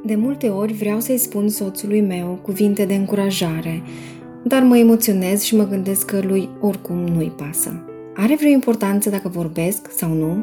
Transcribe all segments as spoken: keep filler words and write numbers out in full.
De multe ori vreau să-i spun soțului meu cuvinte de încurajare, dar mă emoționez și mă gândesc că lui oricum nu-i pasă. Are vreo importanță dacă vorbesc sau nu?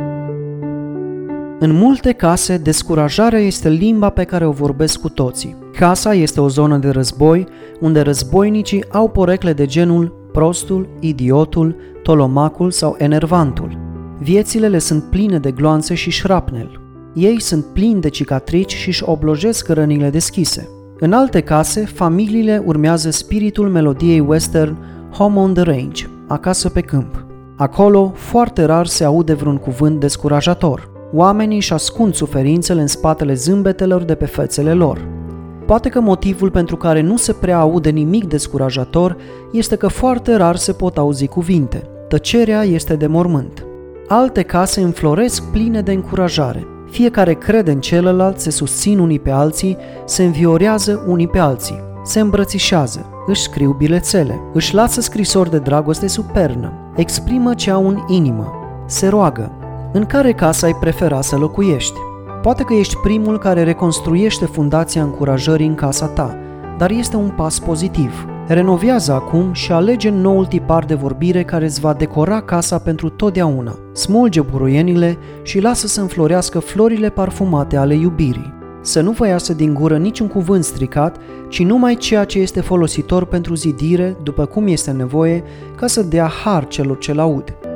În multe case, descurajarea este limba pe care o vorbesc cu toții. Casa este o zonă de război, unde războinicii au porecle de genul prostul, idiotul, tolomacul sau enervantul. Viețile le sunt pline de gloanțe și șrapnel. Ei sunt plini de cicatrici și își oblojesc rănile deschise. În alte case, familiile urmează spiritul melodiei western Home on the Range, acasă pe câmp. Acolo, foarte rar se aude vreun cuvânt descurajator. Oamenii își ascund suferințele în spatele zâmbetelor de pe fețele lor. Poate că motivul pentru care nu se prea aude nimic descurajator este că foarte rar se pot auzi cuvinte. Tăcerea este de mormânt. Alte case înfloresc pline de încurajare. Fiecare crede în celălalt, se susțin unii pe alții, se înviorează unii pe alții, se îmbrățișează, își scriu bilețele, își lasă scrisori de dragoste sub pernă, exprimă ce au în inimă, se roagă. În care casă ai prefera să locuiești? Poate că ești primul care reconstruiește fundația încurajării în casa ta, dar este un pas pozitiv. Renovează acum și alege noul tipar de vorbire care îți va decora casa pentru totdeauna. Smulge buruienile și lasă să înflorească florile parfumate ale iubirii. Să nu vă iasă din gură niciun cuvânt stricat, ci numai ceea ce este folositor pentru zidire, după cum este nevoie, ca să dea har celor ce-l aud.